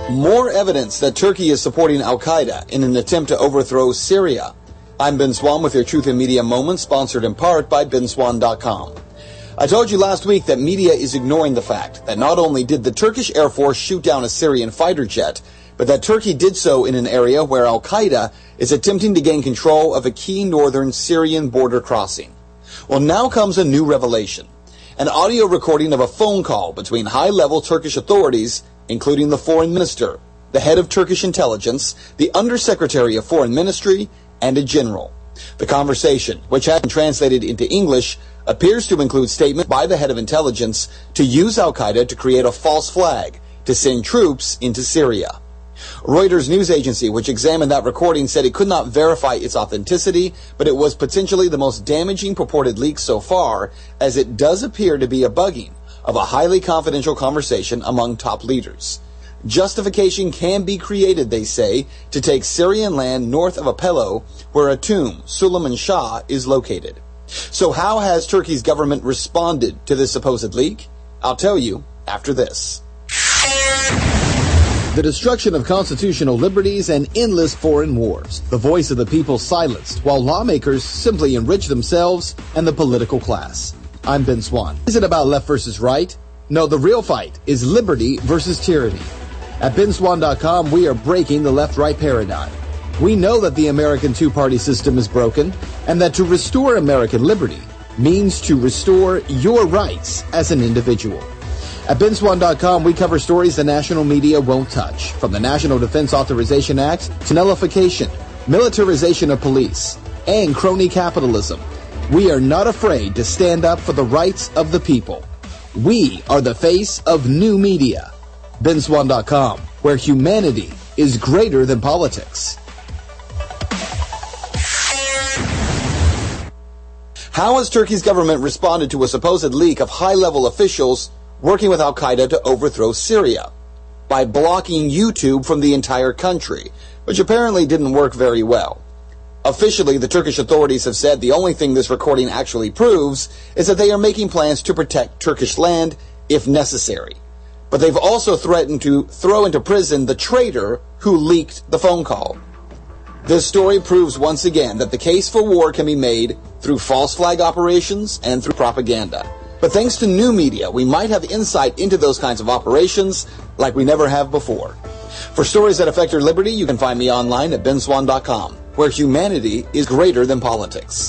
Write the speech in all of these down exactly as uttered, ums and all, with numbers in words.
More evidence that Turkey is supporting Al-Qaeda in an attempt to overthrow Syria. I'm Ben Swan with your Truth in Media Moment, sponsored in part by Ben Swan dot com. I told you last week that media is ignoring the fact that not only did the Turkish Air Force shoot down a Syrian fighter jet, but that Turkey did so in an area where Al-Qaeda is attempting to gain control of a key northern Syrian border crossing. Well, now comes a new revelation. An audio recording of a phone call between high-level Turkish authorities, including the foreign minister, the head of Turkish intelligence, the undersecretary of foreign ministry, and a general. The conversation, which has been translated into English, appears to include statements by the head of intelligence to use Al-Qaeda to create a false flag to send troops into Syria. Reuters news agency, which examined that recording, said it could not verify its authenticity, but it was potentially the most damaging purported leak so far, as it does appear to be a bugging of a highly confidential conversation among top leaders. Justification can be created, they say, to take Syrian land north of Aleppo, where a tomb, Suleiman Shah, is located. So how has Turkey's government responded to this supposed leak? I'll tell you after this. The destruction of constitutional liberties and endless foreign wars. The voice of the people silenced, while lawmakers simply enrich themselves and the political class. I'm Ben Swan. Is it about left versus right? No, the real fight is liberty versus tyranny. At Ben Swan dot com, we are breaking the left-right paradigm. We know that the American two-party system is broken, and that to restore American liberty means to restore your rights as an individual. At Ben Swan dot com, we cover stories the national media won't touch, from the National Defense Authorization Act to nullification, militarization of police, and crony capitalism. We are not afraid to stand up for the rights of the people. We are the face of new media. Ben Swan dot com, where humanity is greater than politics. How has Turkey's government responded to a supposed leak of high-level officials working with Al-Qaeda to overthrow Syria? By blocking YouTube from the entire country, which apparently didn't work very well. Officially, the Turkish authorities have said the only thing this recording actually proves is that they are making plans to protect Turkish land if necessary. But they've also threatened to throw into prison the traitor who leaked the phone call. This story proves once again that the case for war can be made through false flag operations and through propaganda. But thanks to new media, we might have insight into those kinds of operations like we never have before. For stories that affect your liberty, you can find me online at Ben Swan dot com, where humanity is greater than politics.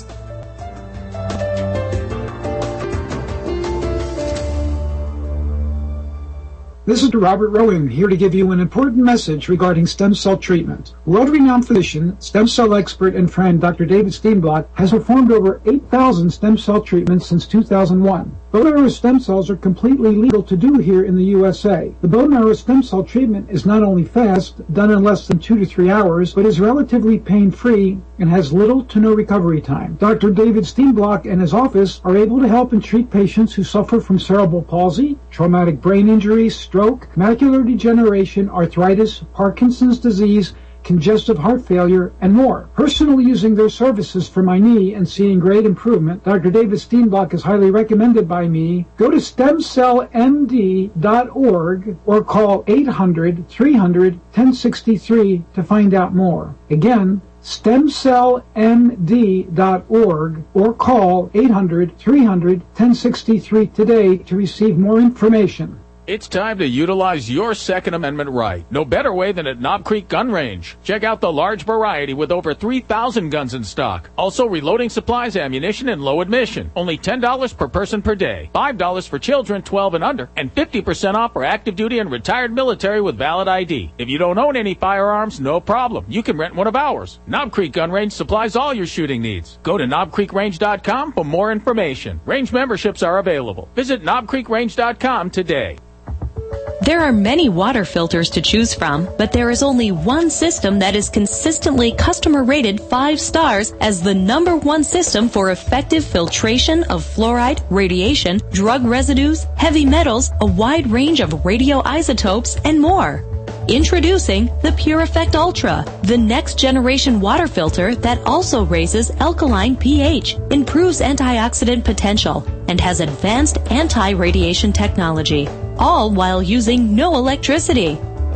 This is Robert Rowan, here to give you an important message regarding stem cell treatment. World-renowned physician, stem cell expert, and friend Doctor David Steenblock has performed over eight thousand stem cell treatments since two thousand one. Bone marrow stem cells are completely legal to do here in the U S A. The bone marrow stem cell treatment is not only fast, done in less than two to three hours, but is relatively pain-free and has little to no recovery time. Doctor David Steenblock and his office are able to help and treat patients who suffer from cerebral palsy, traumatic brain injury, stroke, macular degeneration, arthritis, Parkinson's disease, congestive heart failure, and more. Personally using their services for my knee and seeing great improvement, Doctor David Steenblock is highly recommended by me. Go to stem cell m d dot org or call eight hundred, three hundred, ten sixty-three to find out more. Again, stem cell m d dot org or call eight hundred, three hundred, ten sixty-three today to receive more information. It's time to utilize your Second Amendment right. No better way than at Knob Creek Gun Range. Check out the large variety with over three thousand guns in stock. Also reloading supplies, ammunition, and low admission. Only ten dollars per person per day. five dollars for children twelve and under. And fifty percent off for active duty and retired military with valid I D. If you don't own any firearms, no problem. You can rent one of ours. Knob Creek Gun Range supplies all your shooting needs. Go to knob creek range dot com for more information. Range memberships are available. Visit knob creek range dot com today. There are many water filters to choose from, but there is only one system that is consistently customer rated five stars as the number one system for effective filtration of fluoride, radiation, drug residues, heavy metals, a wide range of radioisotopes, and more. Introducing the Pure Effect Ultra, the next generation water filter that also raises alkaline pH, improves antioxidant potential, and has advanced anti-radiation technology, all while using no electricity.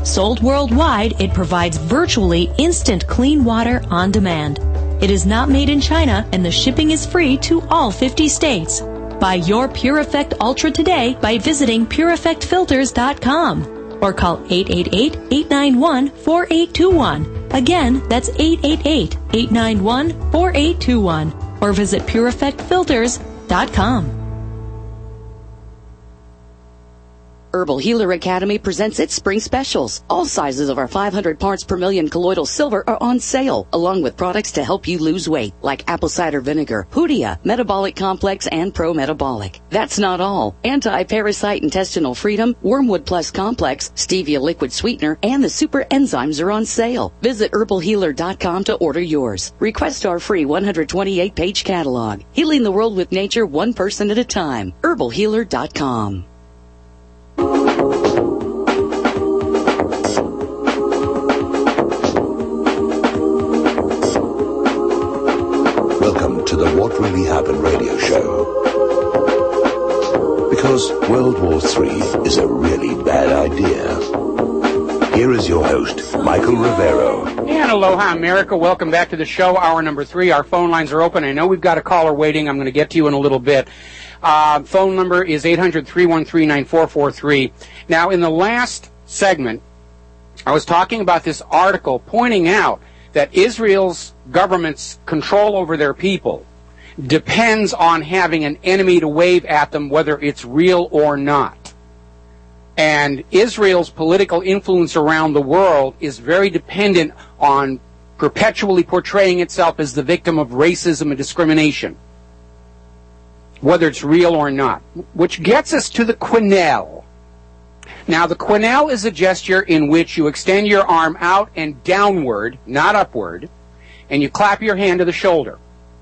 Sold worldwide, it provides virtually instant clean water on demand. It is not made in China, and the shipping is free to all fifty states. Buy your Pure Effect Ultra today by visiting pure effect filters dot com or call eight eight eight, eight nine one, four eight two one. Again, that's eight eight eight, eight nine one, four eight two one or visit pure effect filters dot com. Herbal Healer Academy presents its spring specials. All sizes of our five hundred parts per million colloidal silver are on sale, along with products to help you lose weight, like apple cider vinegar, Hoodia, Metabolic Complex, and Pro Metabolic. That's not all. Anti-Parasite Intestinal Freedom, Wormwood Plus Complex, Stevia Liquid Sweetener, and the Super Enzymes are on sale. Visit herbal healer dot com to order yours. Request our free one hundred twenty-eight page catalog. Healing the world with nature one person at a time. herbal healer dot com. Welcome to the What Really Happened radio show. Because World War Three is a really bad idea. Here is your host, Michael Rivero. And aloha, America. Welcome back to the show, hour number three. Our phone lines are open. I know we've got a caller waiting. I'm going to get to you in a little bit. Uh, phone number is eight hundred, three one three, nine four four three. Now, in the last segment, I was talking about this article pointing out that Israel's government's control over their people depends on having an enemy to wave at them, whether it's real or not. And Israel's political influence around the world is very dependent on perpetually portraying itself as the victim of racism and discrimination, whether it's real or not. Which gets us to the quenelle. Now, the quenelle is a gesture in which you extend your arm out and downward, not upward, and you clap your hand to the shoulder.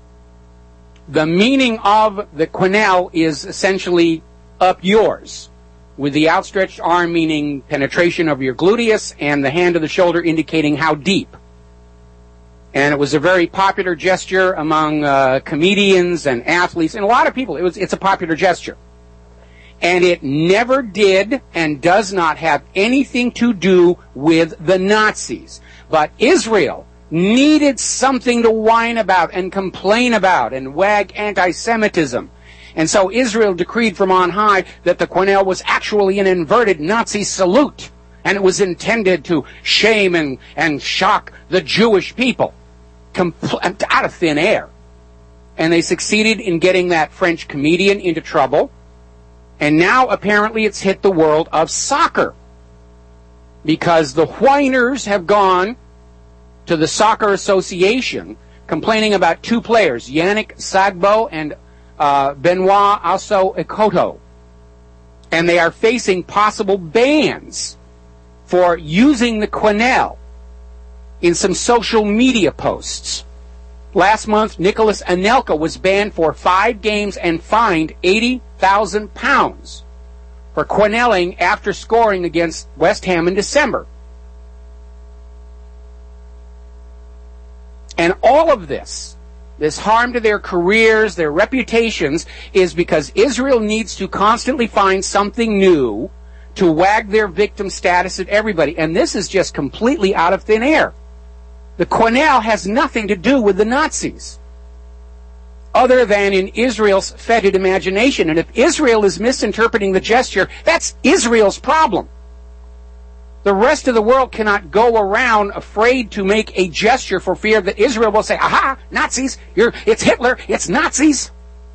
The meaning of the quenelle is essentially up yours, with the outstretched arm meaning penetration of your gluteus and the hand to the shoulder indicating how deep. And it was a very popular gesture among uh, comedians and athletes and a lot of people. It was, it's a popular gesture. And it never did and does not have anything to do with the Nazis. But Israel needed something to whine about and complain about and wag anti-Semitism. And so Israel decreed from on high that the quenelle was actually an inverted Nazi salute. And it was intended to shame and, and shock the Jewish people. Compl- out of thin air. And they succeeded in getting that French comedian into trouble. And now apparently it's hit the world of soccer. Because the whiners have gone to the Soccer Association complaining about two players, Yannick Sagbo and uh, Benoit Asso-Ekoto. And they are facing possible bans for using the quenelle in some social media posts. Last month, Nicholas Anelka was banned for five games and fined eighty thousand pounds for quenelling after scoring against West Ham in December. And all of this, this harm to their careers, their reputations, is because Israel needs to constantly find something new to wag their victim status at everybody. And this is just completely out of thin air. The quenelle has nothing to do with the Nazis, other than in Israel's fetid imagination. And if Israel is misinterpreting the gesture, that's Israel's problem. The rest of the world cannot go around afraid to make a gesture for fear that Israel will say, aha, Nazis, you're, it's Hitler, it's Nazis.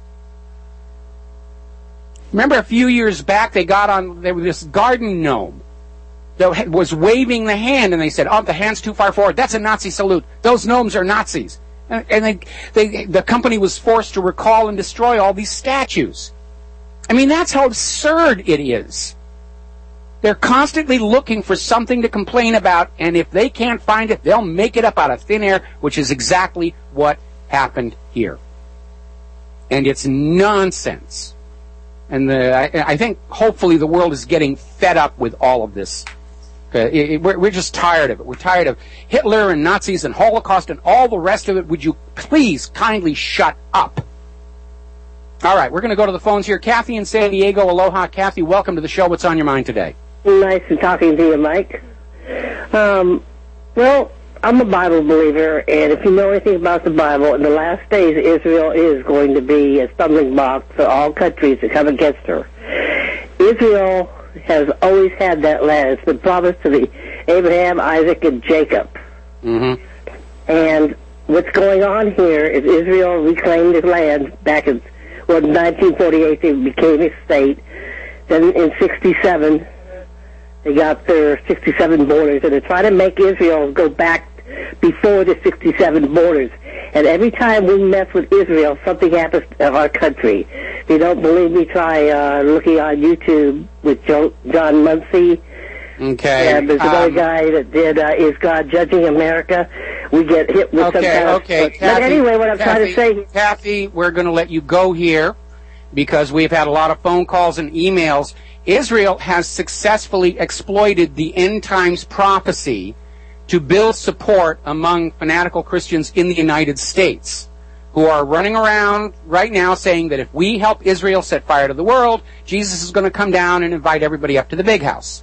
Remember a few years back they got on, there was this garden gnome that was waving the hand, and they said, oh, the hand's too far forward. That's a Nazi salute. Those gnomes are Nazis. And, and they, they, the company was forced to recall and destroy all these statues. I mean, that's how absurd it is. They're constantly looking for something to complain about, and if they can't find it, they'll make it up out of thin air, which is exactly what happened here. And it's nonsense. And the, I, I think hopefully the world is getting fed up with all of this. Uh, it, it, we're, we're just tired of it. We're tired of Hitler and Nazis and Holocaust and all the rest of it. Would you please kindly shut up? All right, we're going to go to the phones here. Kathy in San Diego. Aloha, Kathy. Welcome to the show. What's on your mind today? Nice to talking to you, Mike. Um, well, I'm a Bible believer, and if you know anything about the Bible, in the last days, Israel is going to be a stumbling block for all countries that come against her. Israel has always had that land. It's been promised to the Abraham, Isaac, and Jacob. Mm-hmm. And what's going on here is Israel reclaimed his land back in, well, in nineteen forty-eight, they became a state. Then in sixty-seven, they got their sixty-seven borders, and they're trying to make Israel go back before the sixty-seven borders. And every time we mess with Israel, something happens to our country. If you don't believe me, try uh, looking on YouTube with Joe, John Muncie. Okay. And there's another um, guy that did uh, Is God Judging America? We get hit with okay, some kind of... Okay, but, Kathy, but anyway, what I'm Kathy, trying to say... Kathy, we're going to let you go here because we've had a lot of phone calls and emails. Israel has successfully exploited the end times prophecy to build support among fanatical Christians in the United States who are running around right now saying that if we help Israel set fire to the world, Jesus is going to come down and invite everybody up to the big house.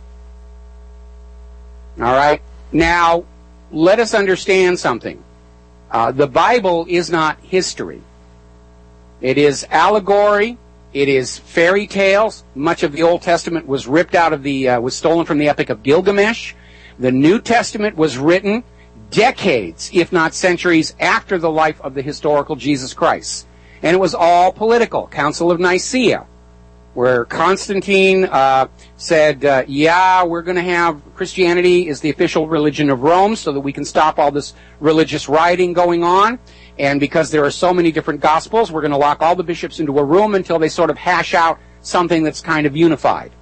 All right? Now, let us understand something. Uh, the Bible is not history. It is allegory. It is fairy tales. Much of the Old Testament was ripped out of the, uh, was stolen from the Epic of Gilgamesh. The New Testament was written decades, if not centuries, after the life of the historical Jesus Christ. And it was all political. Council of Nicaea, where Constantine uh, said, uh, yeah, we're going to have Christianity is the official religion of Rome so that we can stop all this religious rioting going on. And because there are so many different gospels, we're going to lock all the bishops into a room until they sort of hash out something that's kind of unified.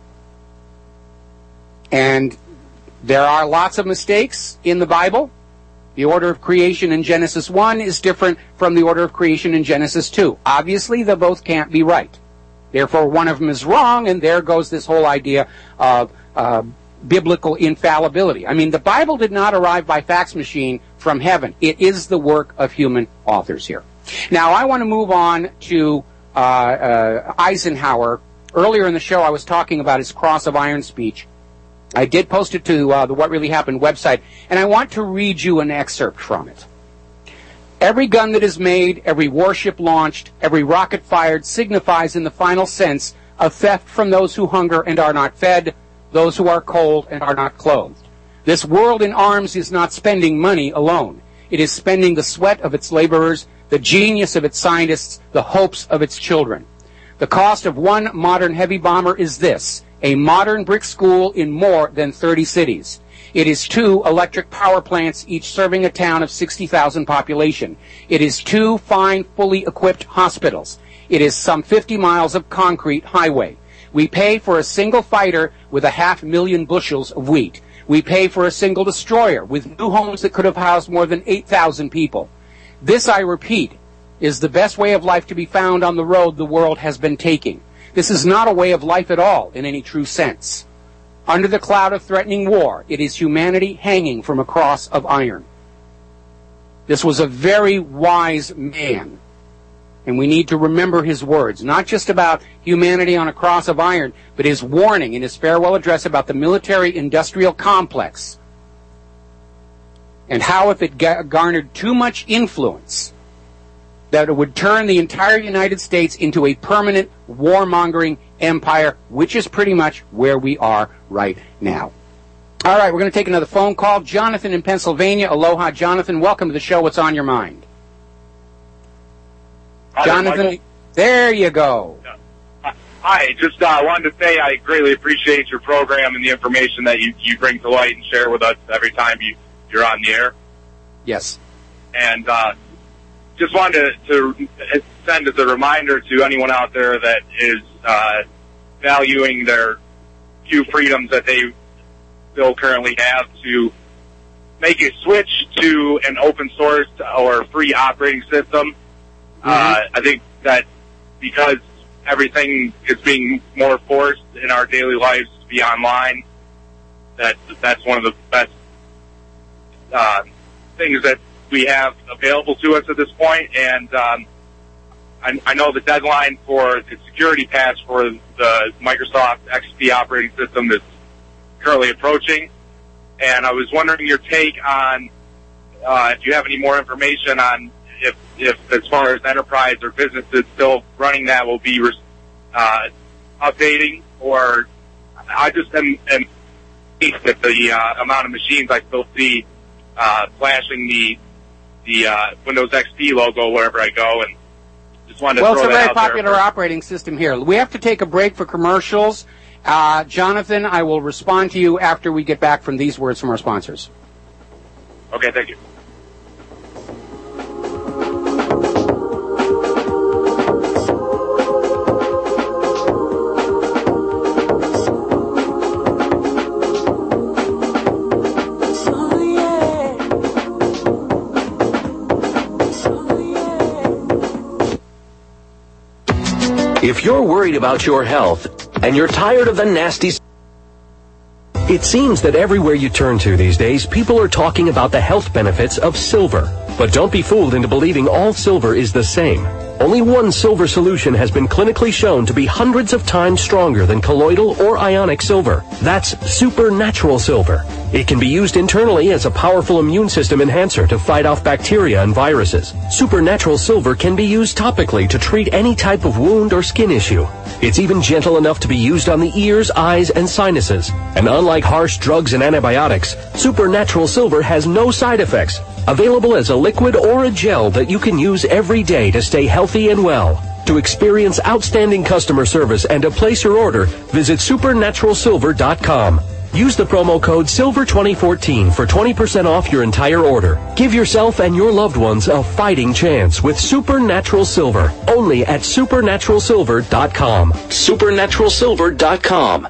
And there are lots of mistakes in the Bible. The order of creation in Genesis one is different from the order of creation in Genesis two. Obviously, they both can't be right. Therefore, one of them is wrong, and there goes this whole idea of uh, biblical infallibility. I mean, the Bible did not arrive by fax machine from heaven. It is the work of human authors here. Now, I want to move on to uh, uh, Eisenhower. Earlier in the show, I was talking about his Cross of Iron speech. I did post it to uh, the What Really Happened website, and I want to read you an excerpt from it. Every gun that is made, every warship launched, every rocket fired signifies in the final sense a theft from those who hunger and are not fed, those who are cold and are not clothed. This world in arms is not spending money alone. It is spending the sweat of its laborers, the genius of its scientists, the hopes of its children. The cost of one modern heavy bomber is this: a modern brick school in more than thirty cities. It is two electric power plants, each serving a town of sixty thousand population. It is two fine, fully equipped hospitals. It is some fifty miles of concrete highway. We pay for a single fighter with a half million bushels of wheat. We pay for a single destroyer with new homes that could have housed more than eight thousand people. This, I repeat, is the best way of life to be found on the road the world has been taking. This is not a way of life at all in any true sense. Under the cloud of threatening war, it is humanity hanging from a cross of iron. This was a very wise man, and we need to remember his words, not just about humanity on a cross of iron, but his warning in his farewell address about the military-industrial complex and how if it garnered too much influence, that it would turn the entire United States into a permanent warmongering empire, which is pretty much where we are right now. All right, we're going to take another phone call. Jonathan in Pennsylvania. Aloha, Jonathan. Welcome to the show. What's on your mind? Hi, Jonathan, Michael. There you go. Hi, just uh, wanted to say I greatly appreciate your program and the information that you, you bring to light and share with us every time you, you're on the air. Yes. And uh, just wanted to, to send as a reminder to anyone out there that is uh, valuing their few freedoms that they still currently have to make a switch to an open source or free operating system. Mm-hmm. Uh, I think that because everything is being more forced in our daily lives to be online, that that's one of the best uh, things that we have available to us at this point. And um, I, I know the deadline for the security patch for the Microsoft X P operating system is currently approaching. and I was wondering your take on uh, if you have any more information on if, if as far as enterprise or businesses still running that will be uh, updating, or I just am, am amazed at the uh, amount of machines I still see uh, flashing the the uh, Windows X P logo wherever I go, and just wanted to well, throw it's a that very out popular there. operating system here. We have to take a break for commercials. Uh, Jonathan, I will respond to you after we get back from these words from our sponsors. Okay, thank you. If you're worried about your health and you're tired of the nasty... It seems that everywhere you turn to these days, people are talking about the health benefits of silver. But don't be fooled into believing all silver is the same. Only one silver solution has been clinically shown to be hundreds of times stronger than colloidal or ionic silver. That's supernatural silver. It can be used internally as a powerful immune system enhancer to fight off bacteria and viruses. Supernatural silver can be used topically to treat any type of wound or skin issue. It's even gentle enough to be used on the ears, eyes, and sinuses. And unlike harsh drugs and antibiotics, supernatural silver has no side effects. Available as a liquid or a gel that you can use every day to stay healthy and well. To experience outstanding customer service and to place your order, visit supernatural silver dot com. Use the promo code silver twenty fourteen for twenty percent off your entire order. Give yourself and your loved ones a fighting chance with Supernatural Silver, only at supernatural silver dot com. supernatural silver dot com.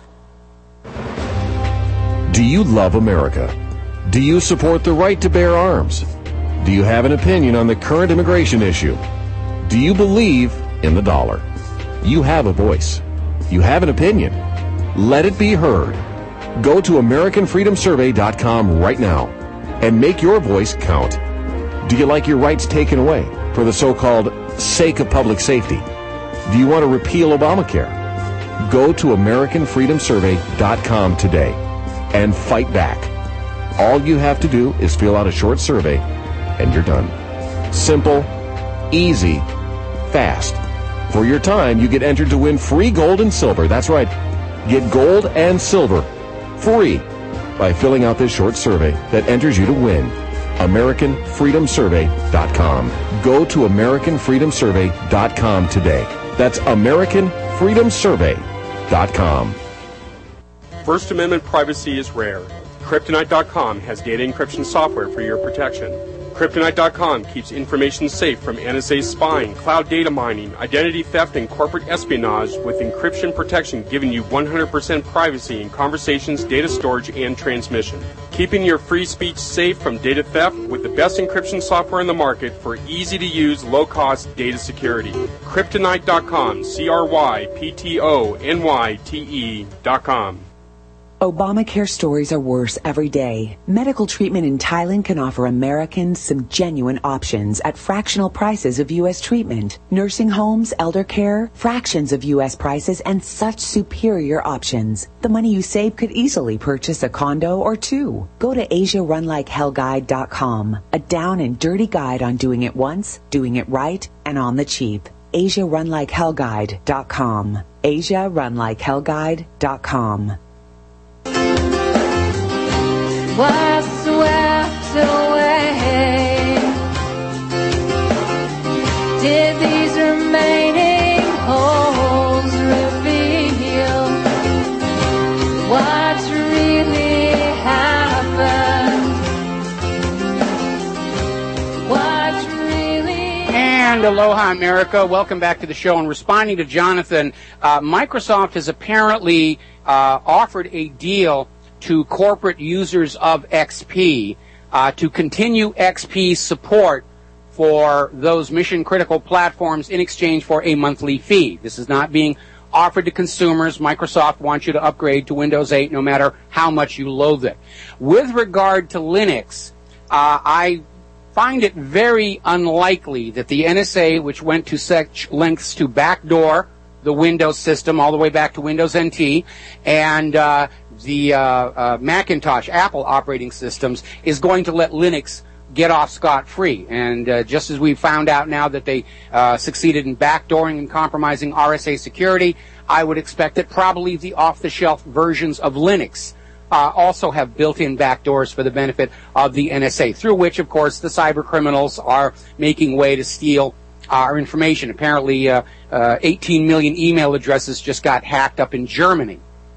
Do you love America? Do you support the right to bear arms? Do you have an opinion on the current immigration issue? Do you believe in the dollar? You have a voice. You have an opinion. Let it be heard. Go to American Freedom Survey dot com right now and make your voice count. Do you like your rights taken away for the so-called sake of public safety? Do you want to repeal Obamacare? Go to American Freedom Survey dot com today and fight back. All you have to do is fill out a short survey, and you're done. Simple, easy, fast. For your time, you get entered to win free gold and silver. That's right. Get gold and silver free by filling out this short survey that enters you to win. American Freedom Survey dot com. Go to American Freedom Survey dot com today. That's American Freedom Survey dot com. First Amendment privacy is rare. Kryptonite dot com has data encryption software for your protection. Kryptonite dot com keeps information safe from N S A spying, cloud data mining, identity theft, and corporate espionage with encryption protection giving you one hundred percent privacy in conversations, data storage, and transmission. Keeping your free speech safe from data theft with the best encryption software in the market for easy-to-use, low-cost data security. Kryptonite dot com, C R Y P T O N Y T E dot com. Obamacare stories are worse every day. Medical treatment in Thailand can offer Americans some genuine options at fractional prices of U S treatment. Nursing homes, elder care, fractions of U S prices, and such superior options. The money you save could easily purchase a condo or two. Go to Asia Run Like Hell Guide dot com, a down and dirty guide on doing it once, doing it right, and on the cheap. Asia Run Like Hell Guide dot com. Asia Run Like Hell Guide dot com. Was swept away. Did these remaining holes reveal what's really happened? What's really And aloha, America. Welcome back to the show. And responding to Jonathan, uh, Microsoft has apparently uh, offered a deal to corporate users of X P uh, to continue X P support for those mission-critical platforms in exchange for a monthly fee. This is not being offered to consumers. Microsoft wants you to upgrade to Windows eight no matter how much you loathe it. With regard to Linux, uh, I find it very unlikely that the N S A, which went to such lengths to backdoor the Windows system all the way back to Windows N T, and uh, the uh, uh, Macintosh, Apple operating systems is going to let Linux get off scot-free. And uh, just as we found out now that they uh, succeeded in backdooring and compromising R S A security, I would expect that probably the off-the-shelf versions of Linux uh, also have built-in backdoors for the benefit of the N S A, through which, of course, the cyber criminals are making way to steal our information. Apparently, uh, uh, eighteen million email addresses just got hacked up in Germany.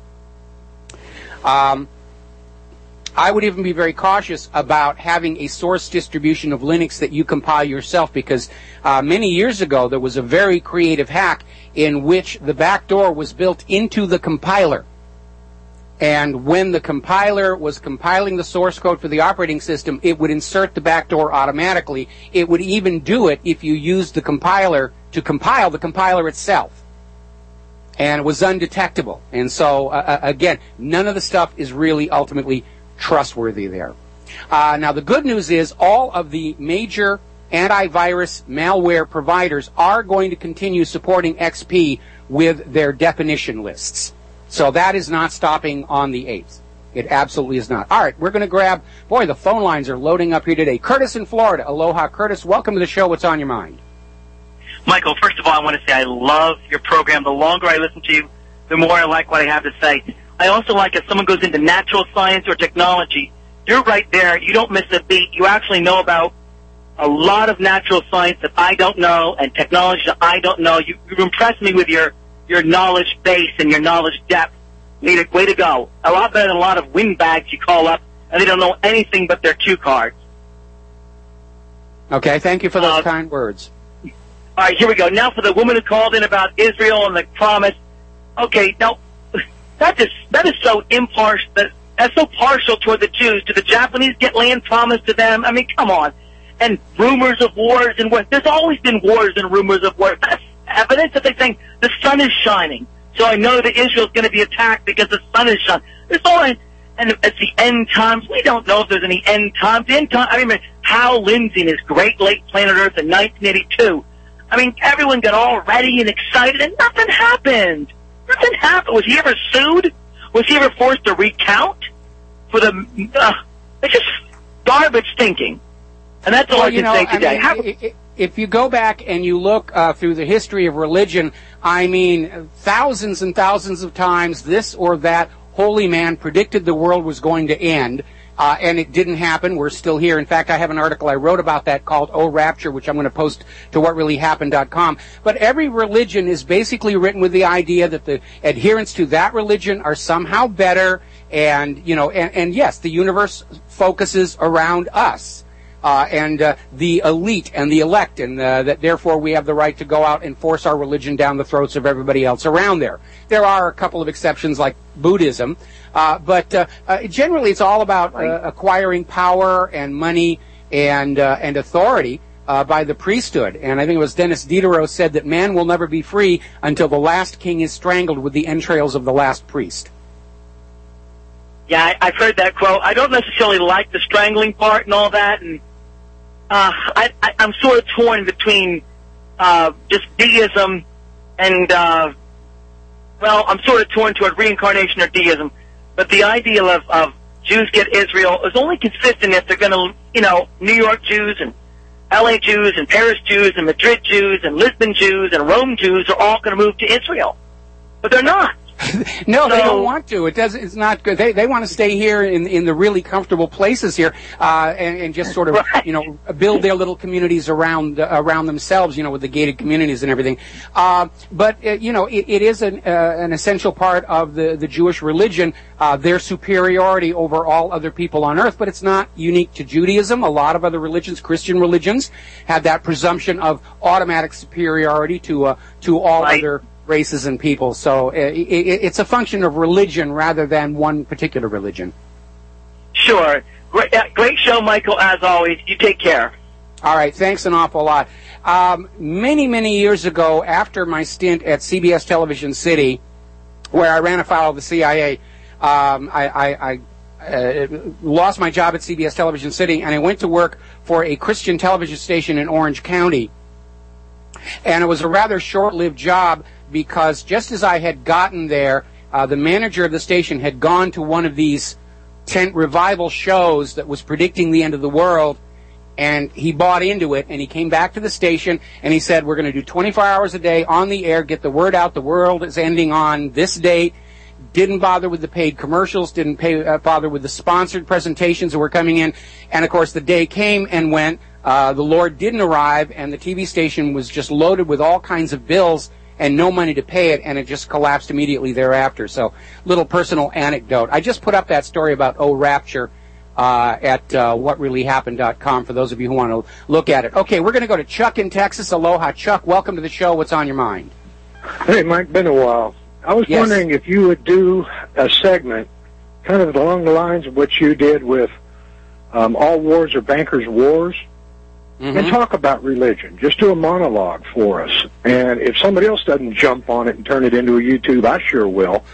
Um, I would even be very cautious about having a source distribution of Linux that you compile yourself, because uh, many years ago there was a very creative hack in which the backdoor was built into the compiler. And when the compiler was compiling the source code for the operating system, it would insert the backdoor automatically. It would even do it if you used the compiler to compile the compiler itself. And it was undetectable. And so, uh, again, none of the stuff is really ultimately trustworthy there. Uh, now, the good news is all of the major antivirus malware providers are going to continue supporting X P with their definition lists. So that is not stopping on the eighth. It absolutely is not. All right, we're going to grab, boy, the phone lines are loading up here today. Curtis in Florida. Aloha, Curtis. Welcome to the show. What's on your mind? Michael, first of all, I want to say I love your program. The longer I listen to you, the more I like what I have to say. I also like if someone goes into natural science or technology, you're right there. You don't miss a beat. You actually know about a lot of natural science that I don't know and technology that I don't know. You, you've impressed me with your, your knowledge base and your knowledge depth. Way to, way to go. A lot better than a lot of windbags you call up and they don't know anything but their cue cards. Okay, thank you for those uh, kind words. All right, here we go. Now for the woman who called in about Israel and the promise. Okay, now, that is, that is so impartial, that, that's so partial toward the Jews. Do the Japanese get land promised to them? I mean, come on. And rumors of wars and wars. There's always been wars and rumors of wars. That's evidence that they think the sun is shining. So I know that Israel's going to be attacked because the sun is shining. There's always, and it's the end times. We don't know if there's any end times. The end time, I mean, Hal Lindsey and his Great Lake Planet Earth in nineteen eighty-two. I mean, everyone got all ready and excited, and nothing happened. Nothing happened. Was he ever sued? Was he ever forced to recount? For the, uh, it's just garbage thinking. And that's all well, I can you know, say today. I mean, How, if you go back and you look uh, through the history of religion, I mean, thousands and thousands of times this or that holy man predicted the world was going to end. Uh, and it didn't happen. We're still here. In fact, I have an article I wrote about that called Oh Rapture, which I'm going to post to what really happened dot com. But every religion is basically written with the idea that the adherents to that religion are somehow better. And, you know, and, and yes, the universe focuses around us. Uh, and uh, the elite and the elect, and uh, that therefore we have the right to go out and force our religion down the throats of everybody else around there. There are a couple of exceptions like Buddhism, uh, but uh, uh, generally it's all about uh, acquiring power and money and uh, and authority uh, by the priesthood. And I think it was Dennis Diderot said that man will never be free until the last king is strangled with the entrails of the last priest. Yeah, I, I've heard that quote. I don't necessarily like the strangling part and all that, and Uh, I, I, I'm sort of torn between uh, just deism and, uh, well, I'm sort of torn toward reincarnation or deism. But the idea of, of Jews get Israel is only consistent if they're going to, you know, New York Jews and L A Jews and Paris Jews and Madrid Jews and Lisbon Jews and Rome Jews are all going to move to Israel. But they're not. No, so, they don't want to. It does. It's not good. They they want to stay here in in the really comfortable places here, uh, and, and just sort of right. you know build their little communities around uh, around themselves. You know, with the gated communities and everything. Uh, but uh, you know, it, it is an uh, an essential part of the the Jewish religion, uh, their superiority over all other people on earth. But it's not unique to Judaism. A lot of other religions, Christian religions, have that presumption of automatic superiority to uh, to all right. other races and people. So uh, it, it's a function of religion rather than one particular religion. Sure. Great, uh, great show, Michael, as always. You take care. All right. Thanks an awful lot. Um, many, many years ago, after my stint at C B S Television City, where I ran afoul of the C I A, um, I, I, I uh, lost my job at C B S Television City, and I went to work for a Christian television station in Orange County. And it was a rather short-lived job, because just as I had gotten there, uh, the manager of the station had gone to one of these tent revival shows that was predicting the end of the world, and he bought into it, and he came back to the station, and he said, we're going to do twenty-four hours a day on the air, get the word out, the world is ending on this date. Didn't bother with the paid commercials, didn't pay, uh, bother with the sponsored presentations that were coming in, and of course the day came and went, uh, the Lord didn't arrive, and the T V station was just loaded with all kinds of bills, and no money to pay it, and it just collapsed immediately thereafter. So, little personal anecdote. I just put up that story about Oh Rapture, Uh, at uh, what really happened dot com for those of you who want to look at it. Okay, we're going to go to Chuck in Texas. Aloha, Chuck. Welcome to the show. What's on your mind? Hey, Mike. Been a while. I was Yes. wondering if you would do a segment kind of along the lines of what you did with um, All Wars Are Bankers' Wars, mm-hmm. and talk about religion. Just do a monologue for us. And if somebody else doesn't jump on it and turn it into a YouTube, I sure will.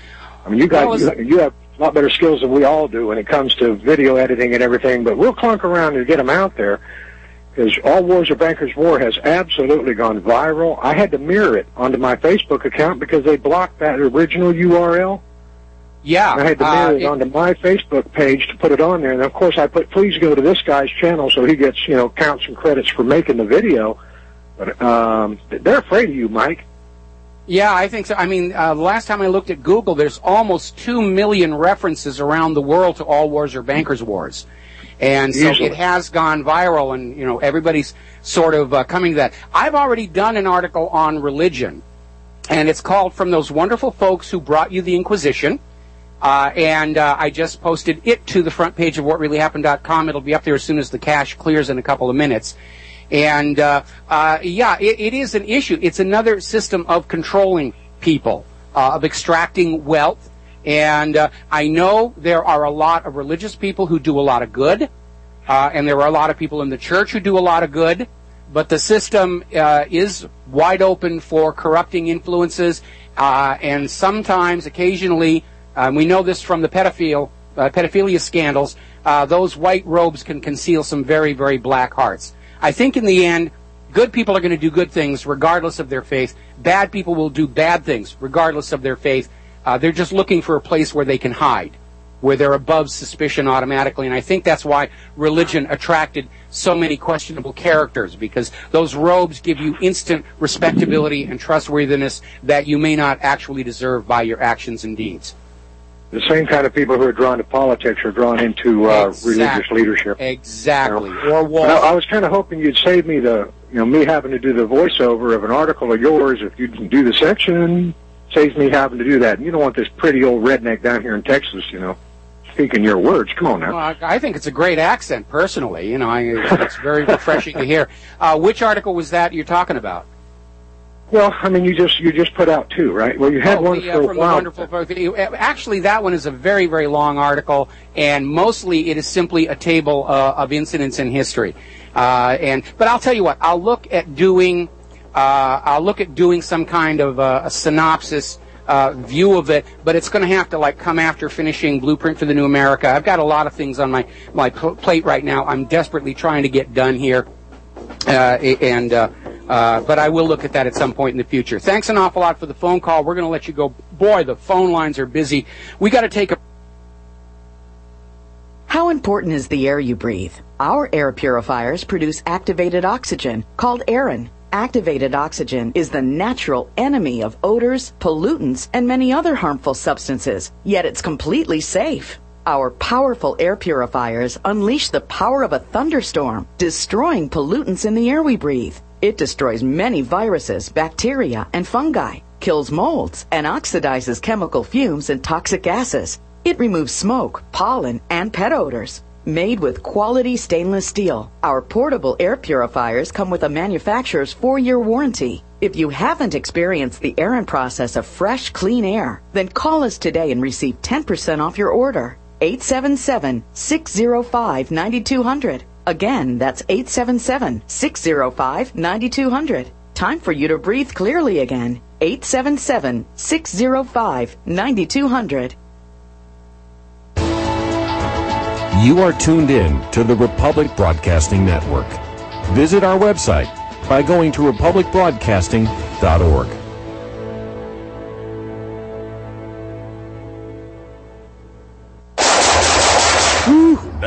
I mean, you guys, Well, you, you have a lot better skills than we all do when it comes to video editing and everything, but we'll clunk around and get them out there, because All Wars Are Bankers' War has absolutely gone viral. I had to mirror it onto my Facebook account because they blocked that original U R L. Yeah. I had to mirror uh, it onto my Facebook page to put it on there, and of course I put, please go to this guy's channel so he gets, you know, counts and credits for making the video. But um, they're afraid of you, Mike. Yeah, I think so. I mean, uh, the last time I looked at Google, there's almost two million references around the world to All Wars Are Bankers' Wars. And so Easily. it has gone viral, and, you know, everybody's sort of uh, coming to that. I've already done an article on religion, and it's called From Those Wonderful Folks Who Brought You the Inquisition. Uh, and uh, I just posted it to the front page of what really happened dot com. It'll be up there as soon as the cache clears in a couple of minutes. And, uh, uh, yeah, it, it is an issue. It's another system of controlling people, uh, of extracting wealth. And uh, I know there are a lot of religious people who do a lot of good, uh, and there are a lot of people in the church who do a lot of good, but the system uh, is wide open for corrupting influences, uh, and sometimes, occasionally, um, we know this from the pedophile, uh, pedophilia scandals, uh, those white robes can conceal some very, very black hearts. I think in the end, good people are going to do good things regardless of their faith. Bad people will do bad things regardless of their faith. Uh, they're just looking for a place where they can hide, where they're above suspicion automatically. And I think that's why religion attracted so many questionable characters, because those robes give you instant respectability and trustworthiness that you may not actually deserve by your actions and deeds. The same kind of people who are drawn to politics are drawn into uh, Exactly. religious leadership. Exactly. You know? Or Wall. And I, I was kind of hoping you'd save me the, you know, me having to do the voiceover of an article of yours. If you can do the section, saves me having to do that. And you don't want this pretty old redneck down here in Texas, you know, speaking your words. Come on now. Well, I, I think it's a great accent, personally. You know, I, it's very refreshing to hear. Uh, which article was that you're talking about? Well, I mean, you just you just put out two, right? Well, you had oh, one the, for uh, a from while. the wonderful. Actually, that one is a very, very long article, and mostly it is simply a table uh, of incidents in history. Uh, and but I'll tell you what, I'll look at doing, uh, I'll look at doing some kind of uh, a synopsis uh, view of it. But it's going to have to like come after finishing Blueprint for the New America. I've got a lot of things on my my pl- plate right now. I'm desperately trying to get done here, uh, and. Uh, Uh, but I will look at that at some point in the future. Thanks an awful lot for the phone call. We're going to let you go. Boy, the phone lines are busy. We got to take a... How important is the air you breathe? Our air purifiers produce activated oxygen, called Aeron. Activated oxygen is the natural enemy of odors, pollutants, and many other harmful substances, yet it's completely safe. Our powerful air purifiers unleash the power of a thunderstorm, destroying pollutants in the air we breathe. It destroys many viruses, bacteria, and fungi, kills molds, and oxidizes chemical fumes and toxic gases. It removes smoke, pollen, and pet odors. Made with quality stainless steel, our portable air purifiers come with a manufacturer's four-year warranty. If you haven't experienced the Aeron process of fresh, clean air, then call us today and receive ten percent off your order. eight seven seven, six zero five, nine two zero zero. Again, that's eight seven seven, six zero five, nine two zero zero. Time for you to breathe clearly again. eight seven seven, six zero five, nine two zero zero. You are tuned in to the Republic Broadcasting Network. Visit our website by going to republic broadcasting dot org.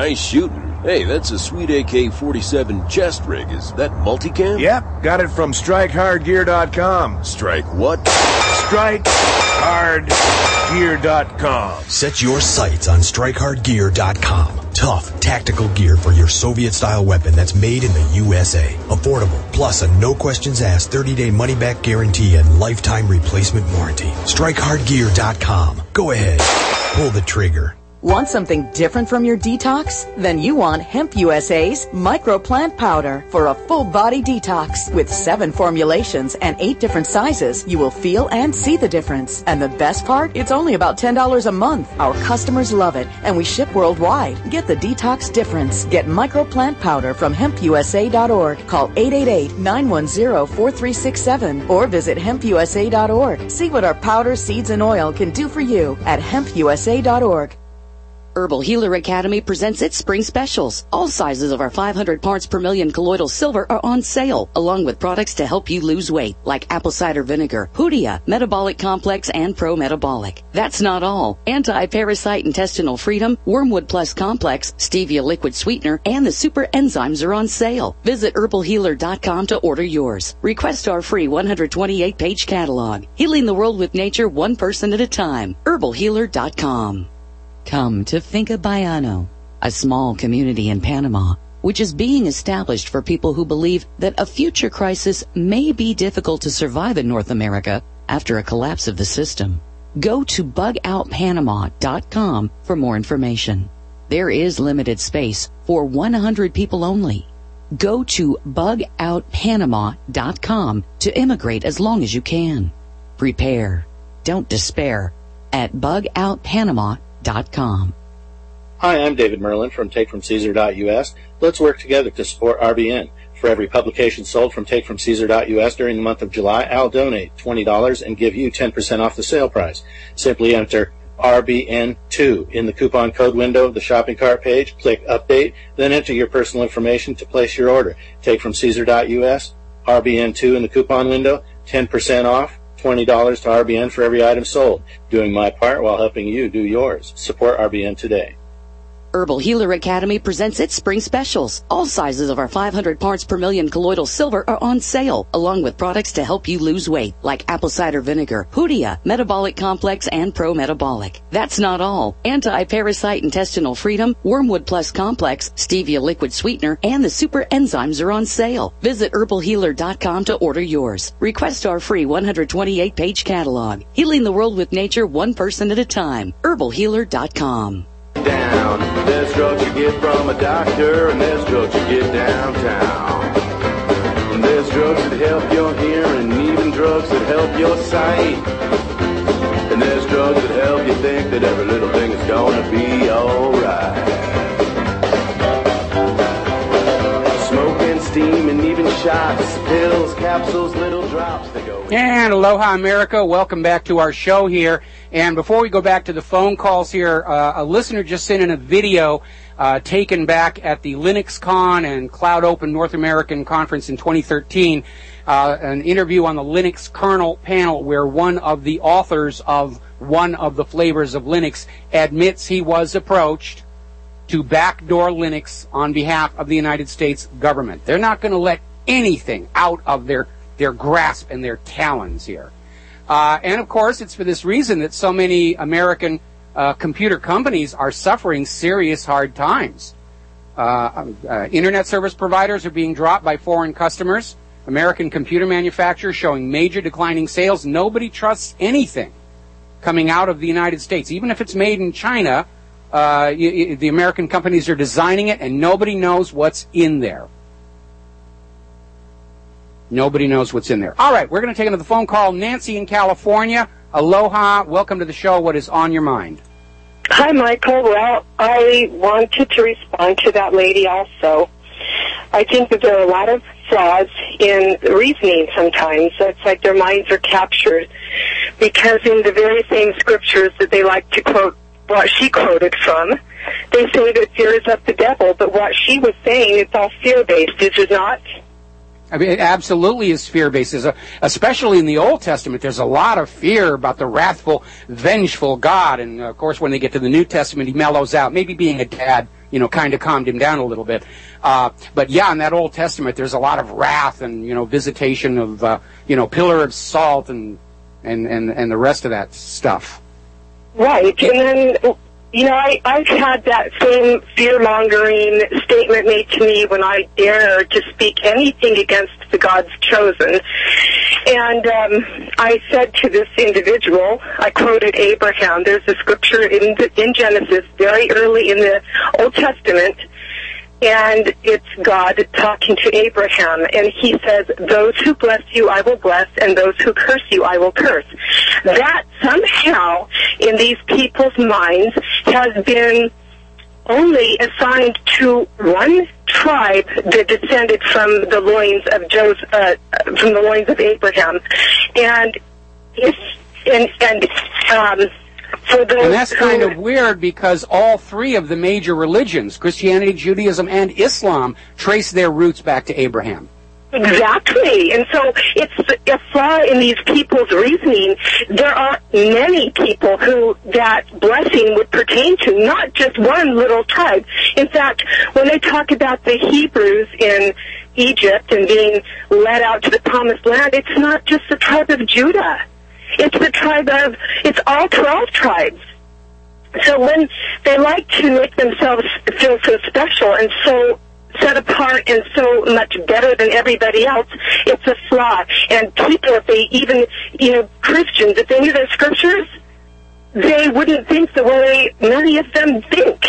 Nice shooting. Hey, that's a sweet A K forty-seven chest rig. Is that multicam? Yep, got it from strike hard gear dot com. Strike what? strike hard gear dot com. Set your sights on strike hard gear dot com. Tough, tactical gear for your Soviet-style weapon that's made in the U S A. Affordable, plus a no-questions-asked thirty-day money-back guarantee and lifetime replacement warranty. strike hard gear dot com. Go ahead, pull the trigger. Want something different from your detox? Then you want Hemp U S A's Micro Plant Powder for a full body detox. With seven formulations and eight different sizes, you will feel and see the difference. And the best part? It's only about ten dollars a month. Our customers love it, and we ship worldwide. Get the detox difference. Get Micro Plant Powder from hemp u s a dot org. Call eight eight eight, nine one zero, four three six seven or visit hemp u s a dot org. See what our powder, seeds, and oil can do for you at hemp u s a dot org. Herbal Healer Academy presents its spring specials. All sizes of our five hundred parts per million colloidal silver are on sale, along with products to help you lose weight, like apple cider vinegar, Hoodia, Metabolic Complex, and Pro Metabolic. That's not all. Anti-Parasite Intestinal Freedom, Wormwood Plus Complex, Stevia Liquid Sweetener, and the Super Enzymes are on sale. Visit herbal healer dot com to order yours. Request our free one hundred twenty-eight page catalog. Healing the world with nature one person at a time. herbal healer dot com. Come to Finca Bayano, a small community in Panama, which is being established for people who believe that a future crisis may be difficult to survive in North America after a collapse of the system. Go to bug out panama dot com for more information. There is limited space for one hundred people only. Go to bug out panama dot com to immigrate as long as you can. Prepare. Don't despair at bug out panama dot com. Hi, I'm David Merlin from take from caesar dot u s. Let's work together to support R B N. For every publication sold from take from caesar dot u s during the month of July, I'll donate twenty dollars and give you ten percent off the sale price. Simply enter R B N two in the coupon code window of the shopping cart page, click Update, then enter your personal information to place your order. take from caesar dot u s, R B N two in the coupon window, ten percent off, twenty dollars to R B N for every item sold. Doing my part while helping you do yours. Support R B N today. Herbal Healer Academy presents its spring specials. All sizes of our five hundred parts per million colloidal silver are on sale, along with products to help you lose weight, like apple cider vinegar, Hoodia, Metabolic Complex, and Pro Metabolic. That's not all. Anti-Parasite Intestinal Freedom, Wormwood Plus Complex, Stevia Liquid Sweetener, and the Super Enzymes are on sale. Visit herbal healer dot com to order yours. Request our free one hundred twenty-eight page catalog. Healing the world with nature one person at a time. herbal healer dot com. Down. There's drugs you get from a doctor, and there's drugs you get downtown. And there's drugs that help your hearing, and even drugs that help your sight. And there's drugs that help you think that every little thing is gonna be alright. Smoking, steam, and even shots, pills, capsules, little drops, they go. And aloha, America. Welcome back to our show here. And before we go back to the phone calls here, uh, a listener just sent in a video uh, taken back at the LinuxCon and Cloud Open North American Conference in twenty thirteen, uh, an interview on the Linux kernel panel where one of the authors of one of the flavors of Linux admits he was approached to backdoor Linux on behalf of the United States government. They're not going to let anything out of their, their grasp and their talons here. Uh, and, of course, it's for this reason that so many American uh, computer companies are suffering serious hard times. Uh, uh, Internet service providers are being dropped by foreign customers. American computer manufacturers showing major declining sales. Nobody trusts anything coming out of the United States. Even if it's made in China, uh, you, you, the American companies are designing it, and nobody knows what's in there. Nobody knows what's in there. All right, we're going to take another phone call. Nancy in California. Aloha. Welcome to the show. What is on your mind? Hi, Michael. Well, I wanted to respond to that lady also. I think that there are a lot of flaws in reasoning sometimes. It's like their minds are captured. Because in the very same scriptures that they like to quote what she quoted from, they say that fear is of the devil. But what she was saying, it's all fear-based, is it not? I mean, it absolutely is fear-based. There's a, especially in the Old Testament, there's a lot of fear about the wrathful, vengeful God. And, of course, when they get to the New Testament, he mellows out. Maybe being a dad, you know, kind of calmed him down a little bit. Uh, but, yeah, in that Old Testament, there's a lot of wrath and, you know, visitation of, uh, you know, pillar of salt and, and, and, and the rest of that stuff. Right. And then, you know, I, I've had that same fear-mongering statement made to me when I dare to speak anything against the God's chosen. And um, I said to this individual, I quoted Abraham. There's a scripture in, the, in Genesis very early in the Old Testament, and it's God talking to Abraham. And he says, those who bless you I will bless, and those who curse you I will curse. That somehow in these people's minds has been only assigned to one tribe that descended from the loins of Joseph, uh, from the loins of Abraham, and it's and and um, for those. And that's who, kind of weird because all three of the major religions, Christianity, Judaism, and Islam, trace their roots back to Abraham. Exactly. And so it's a flaw in these people's reasoning. There are many people who that blessing would pertain to, not just one little tribe. In fact, when they talk about the Hebrews in Egypt and being led out to the promised land, it's not just the tribe of Judah. It's the tribe of, it's all twelve tribes. So when they like to make themselves feel so special and so set apart and so much better than everybody else, it's a flaw. And people, if they even, you know, Christians, if they knew their scriptures, they wouldn't think the way many of them think.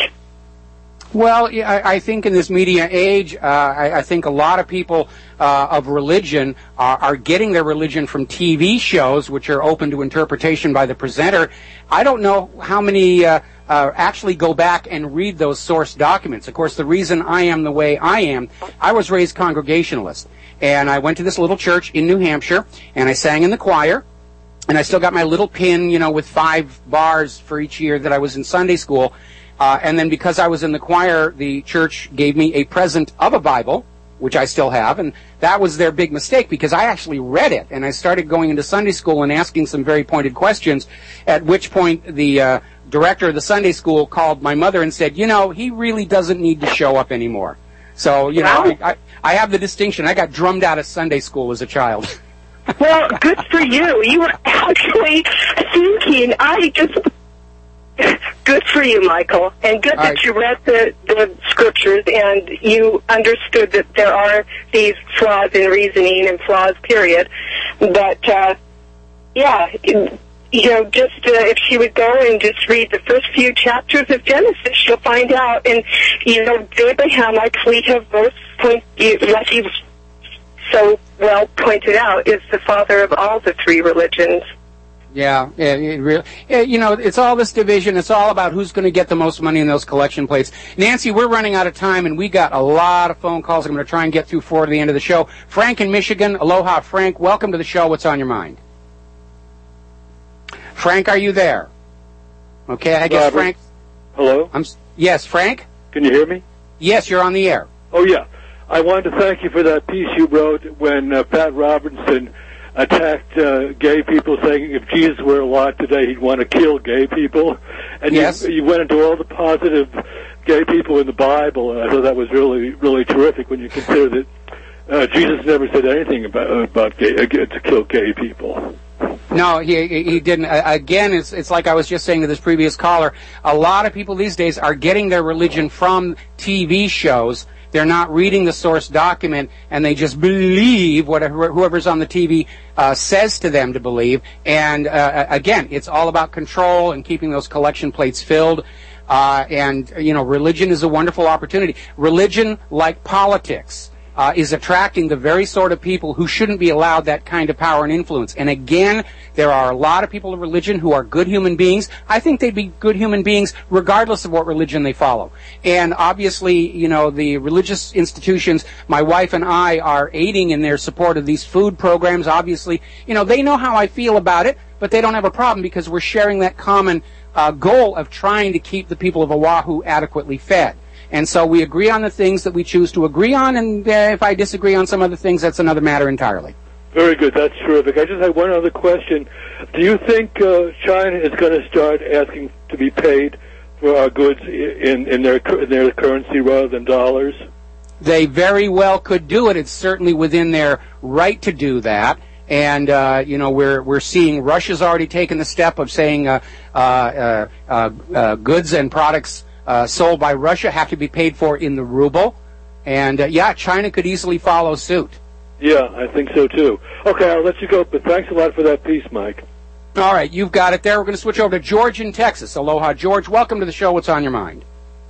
Well, I, I think in this media age, uh, I, I think a lot of people uh, of religion are, are getting their religion from T V shows, which are open to interpretation by the presenter. I don't know how many uh, uh, actually go back and read those source documents. Of course, the reason I am the way I am, I was raised Congregationalist. And I went to this little church in New Hampshire, and I sang in the choir. And I still got my little pin, you know, with five bars for each year that I was in Sunday school. Uh, and then because I was in the choir, the church gave me a present of a Bible, which I still have, and that was their big mistake because I actually read it, and I started going into Sunday school and asking some very pointed questions, at which point the uh, director of the Sunday school called my mother and said, you know, he really doesn't need to show up anymore. So, you know, I, I, I have the distinction. I got drummed out of Sunday school as a child. Well, good for you. You were actually thinking, I just... Good for you, Michael, and good All that right. you read the, the scriptures and you understood that there are these flaws in reasoning and flaws, period. But, uh, yeah, you know, just uh, if she would go and just read the first few chapters of Genesis, she'll find out. And, you know, Abraham, like we have both point, like you've so well pointed out, is the father of all the three religions. Yeah, it, it really, you know, it's all this division. It's all about who's going to get the most money in those collection plates. Nancy, we're running out of time, and we got a lot of phone calls. I'm going to try and get through four to the end of the show. Frank in Michigan. Aloha, Frank. Welcome to the show. What's on your mind? Frank, are you there? Okay, I guess Robert. Frank. Hello? I'm. Yes, Frank? Can you hear me? Yes, you're on the air. Oh, yeah. I wanted to thank you for that piece you wrote when uh, Pat Robertson attacked uh, gay people, saying if Jesus were alive today, he'd want to kill gay people. And yes. you, you went into all the positive gay people in the Bible, and I thought that was really, really terrific when you consider that uh, Jesus never said anything about about gay, uh, to kill gay people. No, he he didn't. Again, it's it's like I was just saying to this previous caller. A lot of people these days are getting their religion from T V shows. They're not reading the source document, and they just believe whatever whoever's on the T V uh, says to them to believe. And uh, again, it's all about control and keeping those collection plates filled. Uh, and you know, religion is a wonderful opportunity. Religion, like politics, Uh, is attracting the very sort of people who shouldn't be allowed that kind of power and influence. And again, there are a lot of people of religion who are good human beings. I think they'd be good human beings regardless of what religion they follow. And obviously, you know, the religious institutions, my wife and I are aiding in their support of these food programs. Obviously, you know, they know how I feel about it, but they don't have a problem because we're sharing that common uh, goal of trying to keep the people of Oahu adequately fed. And so we agree on the things that we choose to agree on, and uh, if I disagree on some other things, that's another matter entirely. Very good. That's terrific. I just had one other question. Do you think uh, China is going to start asking to be paid for our goods in, in, their, in their currency rather than dollars? They very well could do it. It's certainly within their right to do that. And, uh, you know, we're we're seeing Russia's already taken the step of saying uh, uh, uh, uh, uh, goods and products uh, sold by Russia have to be paid for in the ruble. And, uh, yeah, China could easily follow suit. Yeah, I think so, too. Okay, I'll let you go, but thanks a lot for that piece, Mike. All right, you've got it there. We're going to switch over to George in Texas. Aloha, George. Welcome to the show. What's on your mind?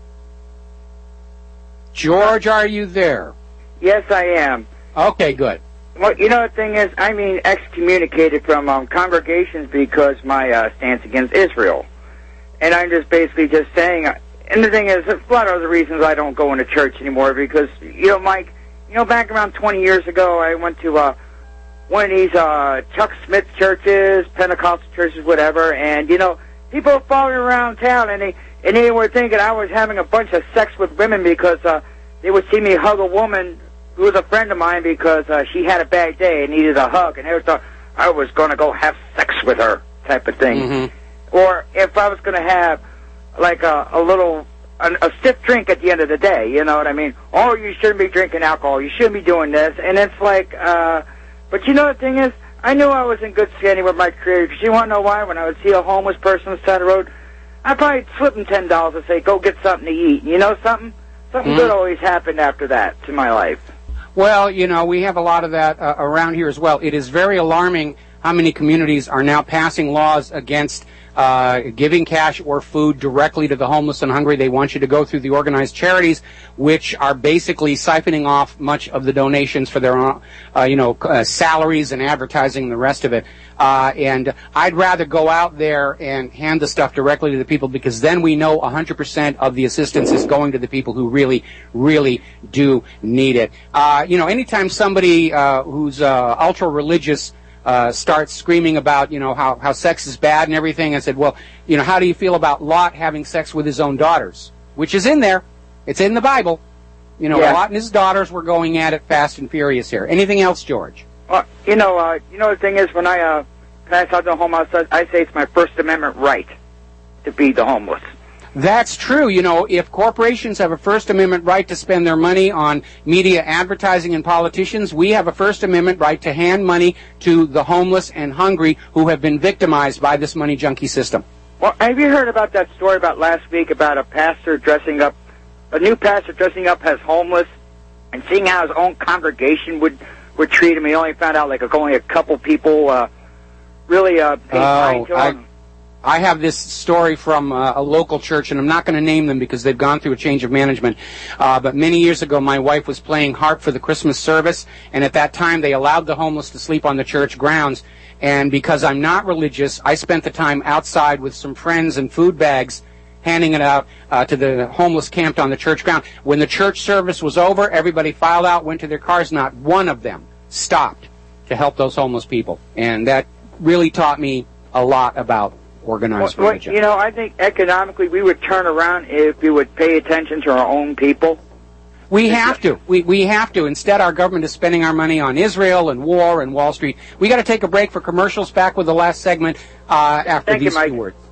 George, are you there? Yes, I am. Okay, good. Well, you know, the thing is, I'm being excommunicated from um, congregations because my uh, stance against Israel. And I'm just basically just saying, and the thing is, there's a lot of other reasons I don't go into church anymore because, you know, Mike, you know, back around twenty years ago, I went to uh, one of these uh, Chuck Smith churches, Pentecostal churches, whatever, and, you know, people were following around town, and they, and they were thinking I was having a bunch of sex with women because uh, they would see me hug a woman who was a friend of mine because uh, she had a bad day and needed a hug, and they thought I was going to go have sex with her type of thing. Mm-hmm. Or if I was going to have, like, a, a little, a, a stiff drink at the end of the day, you know what I mean? Oh, you shouldn't be drinking alcohol. You shouldn't be doing this. And it's like, uh, but you know the thing is, I knew I was in good standing with my Creator, because you want to know why? When I would see a homeless person on the side of the road, I'd probably slip them ten dollars and say, go get something to eat. You know something? Something mm-hmm. good always happened after that to my life. Well, you know, we have a lot of that uh, around here as well. It is very alarming how many communities are now passing laws against uh, giving cash or food directly to the homeless and hungry. They want you to go through the organized charities, which are basically siphoning off much of the donations for their own, uh, you know, uh, salaries and advertising and the rest of it. Uh, and I'd rather go out there and hand the stuff directly to the people, because then we know one hundred percent of the assistance is going to the people who really, really do need it. Uh, you know, anytime somebody uh, who's uh, ultra-religious uh, starts screaming about, you know, how, how sex is bad and everything, I said, well, you know, how do you feel about Lot having sex with his own daughters? Which is in there. It's in the Bible. You know, yeah. Lot and his daughters were going at it fast and furious here. Anything else, George? Well, you know, uh, you know the thing is, when I uh, pass out the homeless, I say it's my First Amendment right to feed the homeless. That's true. You know, if corporations have a First Amendment right to spend their money on media advertising and politicians, we have a First Amendment right to hand money to the homeless and hungry who have been victimized by this money junkie system. Well, have you heard about that story about last week about a pastor dressing up, a new pastor dressing up as homeless and seeing how his own congregation would, would treat him? He only found out like only a couple people uh, really uh, paid mind to him. I have this story from uh, a local church, and I'm not going to name them because they've gone through a change of management. Uh, but many years ago, my wife was playing harp for the Christmas service, and at that time, they allowed the homeless to sleep on the church grounds. And because I'm not religious, I spent the time outside with some friends and food bags, handing it out uh, to the homeless camped on the church ground. When the church service was over, everybody filed out, went to their cars. Not one of them stopped to help those homeless people. And that really taught me a lot about organized well, religion. You know, I think economically we would turn around if we would pay attention to our own people. We have to. We we have to. Instead, our government is spending our money on Israel and war and Wall Street. We got to take a break for commercials. Back with the last segment uh, after Thank these you, Mike. two words.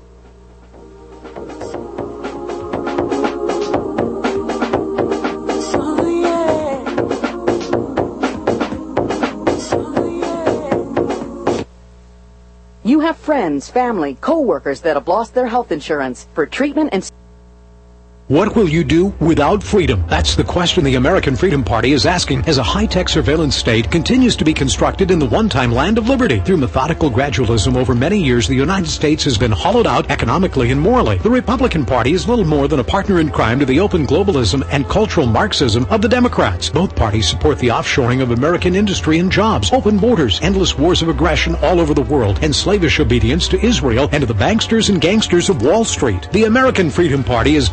You have friends, family, co-workers that have lost their health insurance. For treatment and... What will you do without freedom? That's the question the American Freedom Party is asking as a high-tech surveillance state continues to be constructed in the one-time land of liberty. Through methodical gradualism over many years, the United States has been hollowed out economically and morally. The Republican Party is little more than a partner in crime to the open globalism and cultural Marxism of the Democrats. Both parties support the offshoring of American industry and jobs, open borders, endless wars of aggression all over the world, and slavish obedience to Israel and to the banksters and gangsters of Wall Street. The American Freedom Party is guided by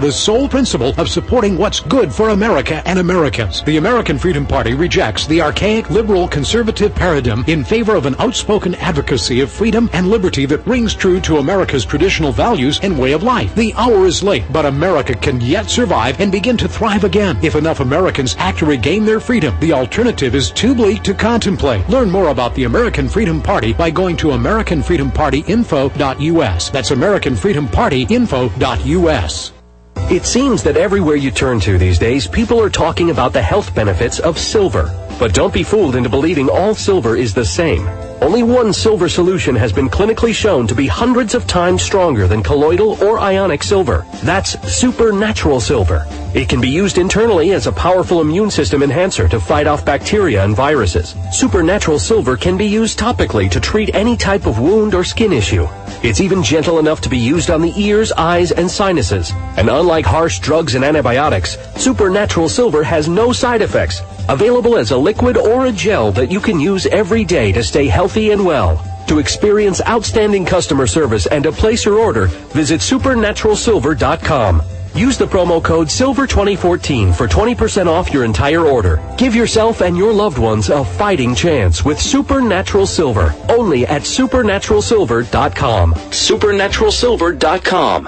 the sole principle of supporting what's good for America and Americans. The American Freedom Party rejects the archaic liberal conservative paradigm in favor of an outspoken advocacy of freedom and liberty that rings true to America's traditional values and way of life. The hour is late, but America can yet survive and begin to thrive again if enough Americans act to regain their freedom. The alternative is too bleak to contemplate. Learn more about the American Freedom Party by going to American Freedom Party Info dot U S. That's American Freedom Party Info dot U S. It seems that everywhere you turn to these days, people are talking about the health benefits of silver. But don't be fooled into believing all silver is the same. Only one silver solution has been clinically shown to be hundreds of times stronger than colloidal or ionic silver. That's supernatural silver. It can be used internally as a powerful immune system enhancer to fight off bacteria and viruses. Supernatural silver can be used topically to treat any type of wound or skin issue. It's even gentle enough to be used on the ears, eyes, and sinuses. And unlike harsh drugs and antibiotics, supernatural silver has no side effects. Available as a liquid or a gel that you can use every day to stay healthy and well. To experience outstanding customer service and to place your order, visit supernatural silver dot com. Use the promo code silver twenty fourteen for twenty percent off your entire order. Give yourself and your loved ones a fighting chance with Supernatural Silver, only at supernatural silver dot com. supernatural silver dot com.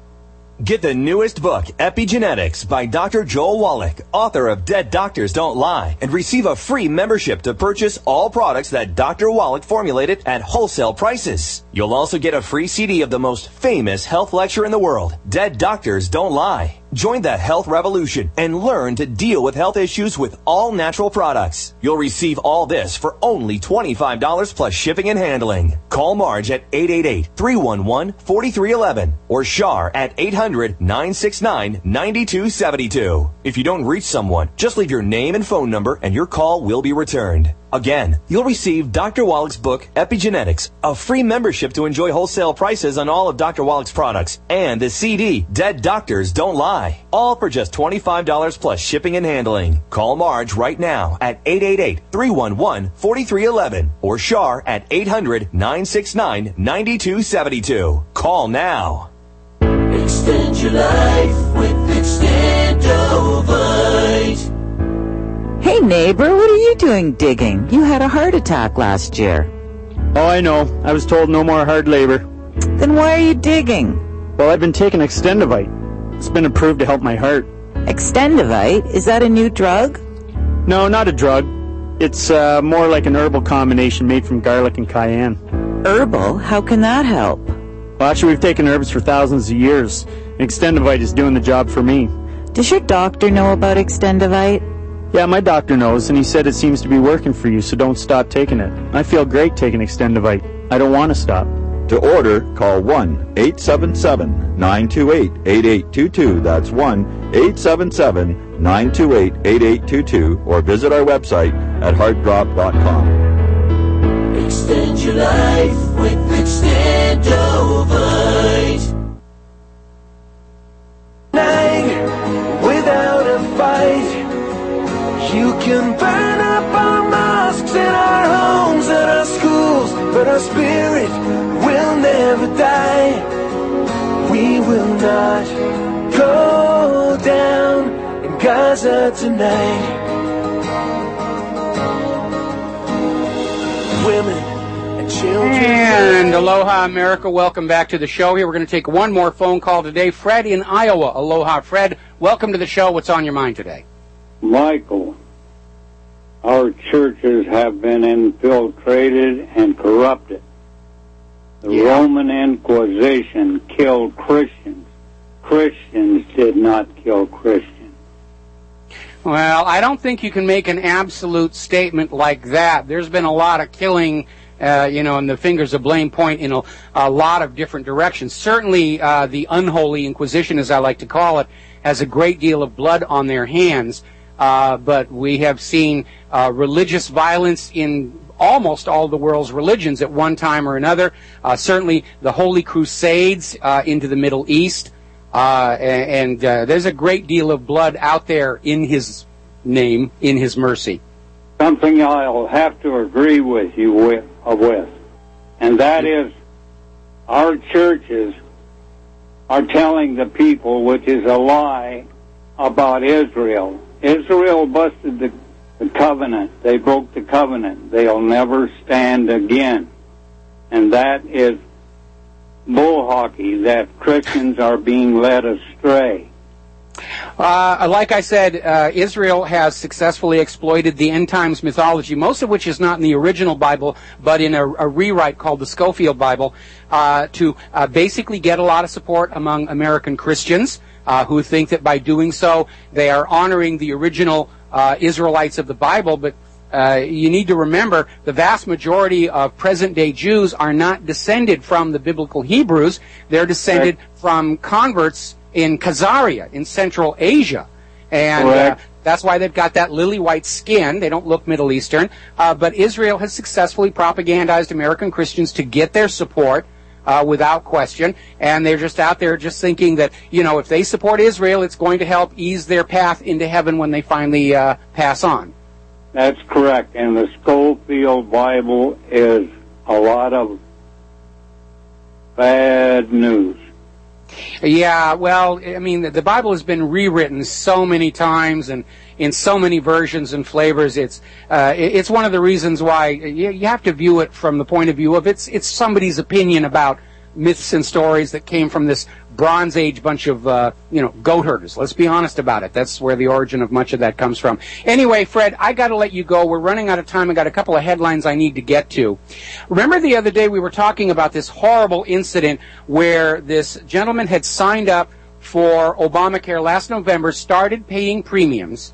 Get the newest book, Epigenetics, by Doctor Joel Wallach, author of Dead Doctors Don't Lie, and receive a free membership to purchase all products that Doctor Wallach formulated at wholesale prices. You'll also get a free C D of the most famous health lecture in the world, Dead Doctors Don't Lie. Join the health revolution and learn to deal with health issues with all natural products. You'll receive all this for only twenty-five dollars plus shipping and handling. Call Marge at eight eight eight, three one one, four three one one or Shar at eight hundred, nine six nine, nine two seven two. If you don't reach someone, just leave your name and phone number and your call will be returned. Again, you'll receive Doctor Wallach's book, Epigenetics, a free membership to enjoy wholesale prices on all of Doctor Wallach's products, and the C D, Dead Doctors Don't Lie, all for just twenty-five dollars plus shipping and handling. Call Marge right now at eight eight eight, three one one, four three one one or Shar at eight hundred, nine six nine, nine two seven two. Call now. Extend your life with Extendovite. Hey neighbor, what are you doing digging? You had a heart attack last year. Oh, I know. I was told no more hard labor. Then why are you digging? Well, I've been taking Extendovite. It's been approved to help my heart. Extendovite? Is that a new drug? No, not a drug. It's uh, more like an herbal combination made from garlic and cayenne. Herbal? How can that help? Well, actually, we've taken herbs for thousands of years. Extendovite is doing the job for me. Does your doctor know about Extendovite? Yeah, my doctor knows, and he said it seems to be working for you, so don't stop taking it. I feel great taking Extendovite. I don't want to stop. To order, call one eight seven seven, nine two eight, eight eight two two. That's one eight seven seven, nine two eight, eight eight two two, or visit our website at heart drop dot com. Extend your life with Extendovite. Without a fight, you can burn up our mosques and our homes and our schools, but our spirit will never die. We will not go down in Gaza tonight. Women and children. And aloha, America. Welcome back to the show. Here we're going to take one more phone call today. Fred in Iowa. Aloha, Fred. Welcome to the show. What's on your mind today? Michael, our churches have been infiltrated and corrupted. The yeah. Roman Inquisition killed Christians. Christians did not kill Christians. Well, I don't think you can make an absolute statement like that. There's been a lot of killing, uh, you know, and the fingers of blame point in a, a lot of different directions. Certainly, uh, the unholy Inquisition, as I like to call it, has a great deal of blood on their hands. Uh, but we have seen uh, religious violence in almost all the world's religions at one time or another. Uh, certainly the Holy Crusades uh, into the Middle East. Uh, and uh, there's a great deal of blood out there in His name, in His mercy. Something I'll have to agree with you with, uh, with and that is our churches are telling the people, which is a lie, about Israel. Israel busted the, the covenant. They broke the covenant. They'll never stand again. And that is bull hockey, that Christians are being led astray. Uh, like I said, uh, Israel has successfully exploited the end times mythology, most of which is not in the original Bible, but in a, a rewrite called the Schofield Bible, uh, to uh, basically get a lot of support among American Christians uh, who think that by doing so they are honoring the original uh, Israelites of the Bible. But uh, you need to remember the vast majority of present-day Jews are not descended from the biblical Hebrews. They're descended right. from converts in Khazaria, in Central Asia. And uh, that's why they've got that lily-white skin. They don't look Middle Eastern. Uh, but Israel has successfully propagandized American Christians to get their support uh, without question. And they're just out there just thinking that, you know, if they support Israel, it's going to help ease their path into heaven when they finally uh, pass on. That's correct. And the Schofield Bible is a lot of bad news. Yeah, well, I mean, the Bible has been rewritten so many times and in so many versions and flavors. It's uh, it's one of the reasons why you have to view it from the point of view of it's it's somebody's opinion about myths and stories that came from this Bronze Age bunch of, uh, you know, goat herders. Let's be honest about it. That's where the origin of much of that comes from. Anyway, Fred, I got to let you go. We're running out of time. I got a couple of headlines I need to get to. Remember the other day we were talking about this horrible incident where this gentleman had signed up for Obamacare last November, started paying premiums,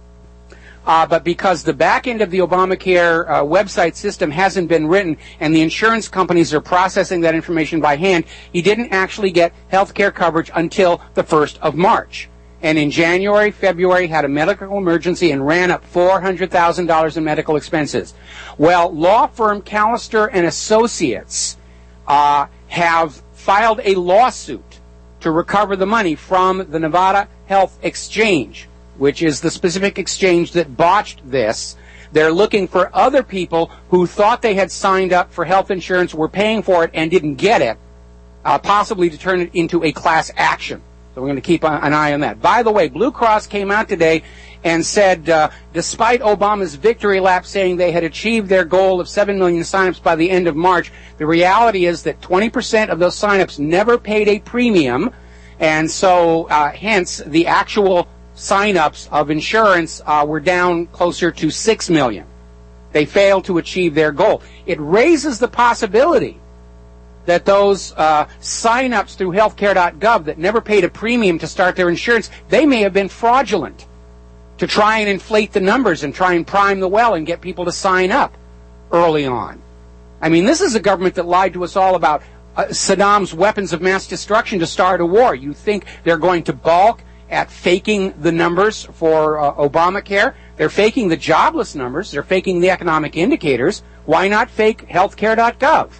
Uh, but because the back end of the Obamacare uh, website system hasn't been written and the insurance companies are processing that information by hand, he didn't actually get health care coverage until the first of March. And in January, February, had a medical emergency and ran up four hundred thousand dollars in medical expenses. Well, law firm Callister and Associates uh, have filed a lawsuit to recover the money from the Nevada Health Exchange, which is the specific exchange that botched this. They're looking for other people who thought they had signed up for health insurance, were paying for it, and didn't get it, uh, possibly to turn it into a class action. So we're going to keep an eye on that. By the way, Blue Cross came out today and said, uh, despite Obama's victory lap saying they had achieved their goal of seven million signups by the end of March, the reality is that twenty percent of those signups never paid a premium, and so uh, hence the actual sign-ups of insurance uh, were down closer to six million. They failed to achieve their goal. It raises the possibility that those uh, sign-ups through healthcare dot gov that never paid a premium to start their insurance, they may have been fraudulent to try and inflate the numbers and try and prime the well and get people to sign up early on. I mean, this is a government that lied to us all about uh, Saddam's weapons of mass destruction to start a war. You think they're going to balk at faking the numbers for uh, Obamacare? They're faking the jobless numbers. They're faking the economic indicators. Why not fake healthcare dot gov?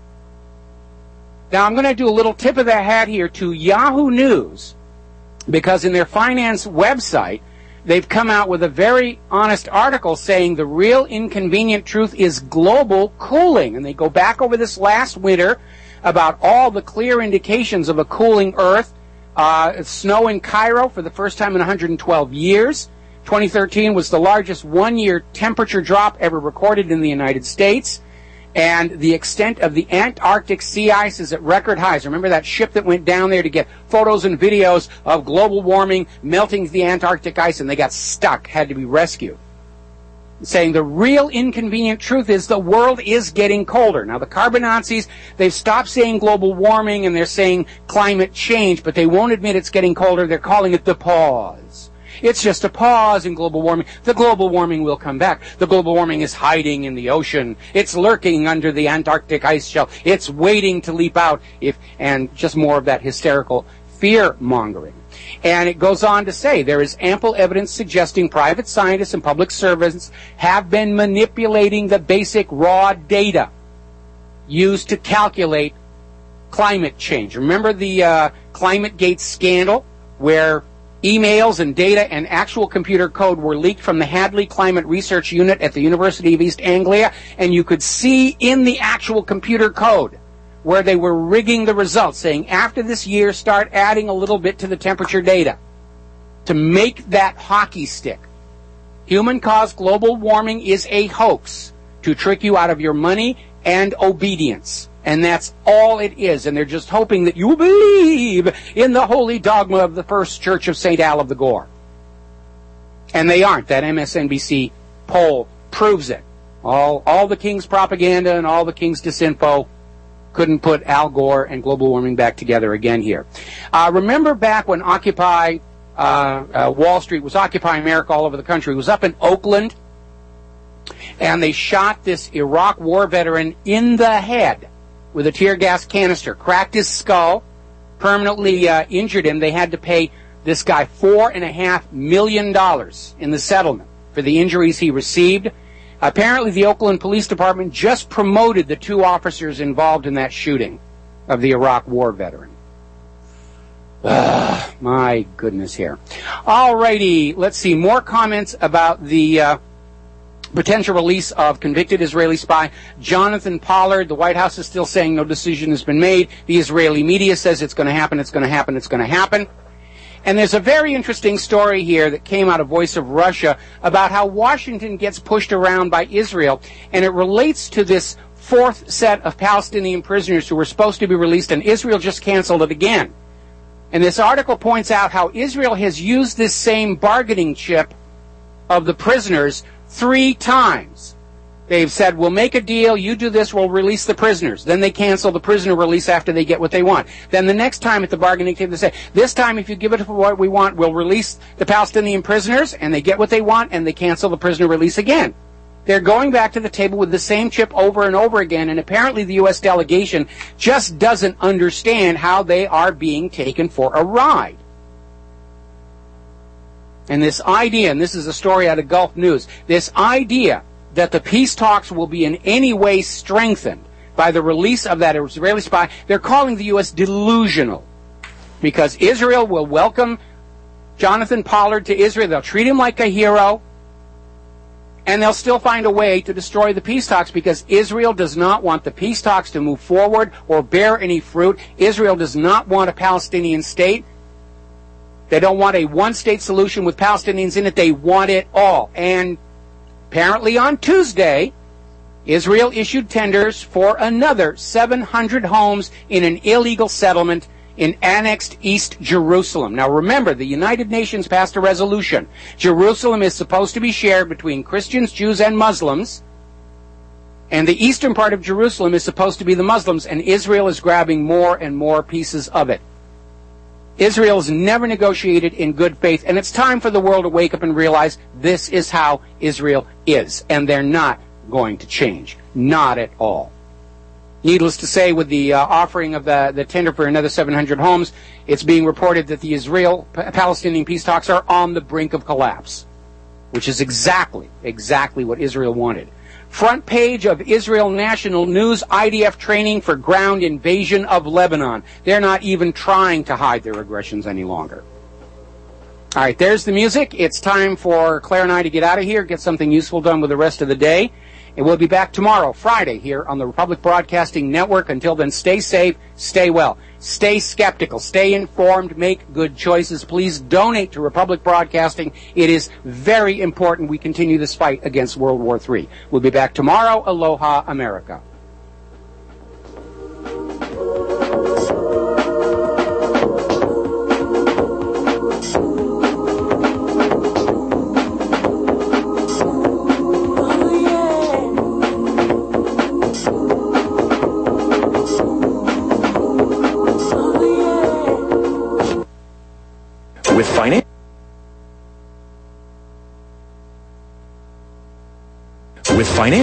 Now, I'm going to do a little tip of the hat here to Yahoo News, because in their finance website, they've come out with a very honest article saying the real inconvenient truth is global cooling. And they go back over this last winter about all the clear indications of a cooling Earth. Uh, snow in Cairo for the first time in one hundred twelve years. twenty thirteen was the largest one-year temperature drop ever recorded in the United States. And the extent of the Antarctic sea ice is at record highs. Remember that ship that went down there to get photos and videos of global warming melting the Antarctic ice, and they got stuck, had to be rescued. Saying the real inconvenient truth is the world is getting colder. Now, the carbon Nazis, they've stopped saying global warming and they're saying climate change, but they won't admit it's getting colder. They're calling it the pause. It's just a pause in global warming. The global warming will come back. The global warming is hiding in the ocean. It's lurking under the Antarctic ice shelf. It's waiting to leap out. If and just more of that hysterical fear-mongering. And it goes on to say there is ample evidence suggesting private scientists and public servants have been manipulating the basic raw data used to calculate climate change. Remember the uh, ClimateGate scandal where emails and data and actual computer code were leaked from the Hadley Climate Research Unit at the University of East Anglia, and you could see in the actual computer code where they were rigging the results, saying after this year, start adding a little bit to the temperature data to make that hockey stick. Human-caused global warming is a hoax to trick you out of your money and obedience. And that's all it is. And they're just hoping that you believe in the holy dogma of the First Church of Saint Al of the Gore. And they aren't. That M S N B C poll proves it. All, all the King's propaganda and all the King's disinfo couldn't put Al Gore and global warming back together again here. Uh, remember back when Occupy uh, uh, Wall Street was Occupy America all over the country? It was up in Oakland, and they shot this Iraq war veteran in the head with a tear gas canister, cracked his skull, permanently uh, injured him. They had to pay this guy four and a half million dollars in the settlement for the injuries he received. Apparently, the Oakland Police Department just promoted the two officers involved in that shooting of the Iraq war veteran. Ugh, my goodness here. All righty, let's see. More comments about the uh, potential release of convicted Israeli spy Jonathan Pollard. The White House is still saying no decision has been made. The Israeli media says it's going to happen, it's going to happen, it's going to happen. And there's a very interesting story here that came out of Voice of Russia about how Washington gets pushed around by Israel, and it relates to this fourth set of Palestinian prisoners who were supposed to be released, and Israel just canceled it again. And this article points out how Israel has used this same bargaining chip of the prisoners three times. They've said, we'll make a deal, you do this, we'll release the prisoners. Then they cancel the prisoner release after they get what they want. Then the next time at the bargaining table they say, this time if you give it what we want, we'll release the Palestinian prisoners, and they get what they want, and they cancel the prisoner release again. They're going back to the table with the same chip over and over again, and apparently the U S delegation just doesn't understand how they are being taken for a ride. And this idea, and this is a story out of Gulf News, this idea that the peace talks will be in any way strengthened by the release of that Israeli spy, they're calling the U S delusional. Because Israel will welcome Jonathan Pollard to Israel. They'll treat him like a hero. And they'll still find a way to destroy the peace talks because Israel does not want the peace talks to move forward or bear any fruit. Israel does not want a Palestinian state. They don't want a one-state solution with Palestinians in it. They want it all. And apparently on Tuesday, Israel issued tenders for another seven hundred homes in an illegal settlement in annexed East Jerusalem. Now remember, the United Nations passed a resolution. Jerusalem is supposed to be shared between Christians, Jews, and Muslims. And the eastern part of Jerusalem is supposed to be the Muslims, and Israel is grabbing more and more pieces of it. Israel has never negotiated in good faith, and it's time for the world to wake up and realize this is how Israel is, and they're not going to change. Not at all. Needless to say, with the uh, offering of the, the tender for another seven hundred homes, it's being reported that the Israel-Palestinian peace talks are on the brink of collapse, which is exactly, exactly what Israel wanted. Front page of Israel National News, I D F training for ground invasion of Lebanon. They're not even trying to hide their aggressions any longer. All right, there's the music. It's time for Claire and I to get out of here, get something useful done with the rest of the day. And we'll be back tomorrow, Friday, here on the Republic Broadcasting Network. Until then, stay safe, stay well, stay skeptical, stay informed, make good choices. Please donate to Republic Broadcasting. It is very important we continue this fight against World War Three. We'll be back tomorrow. Aloha, America. With finance. With finance.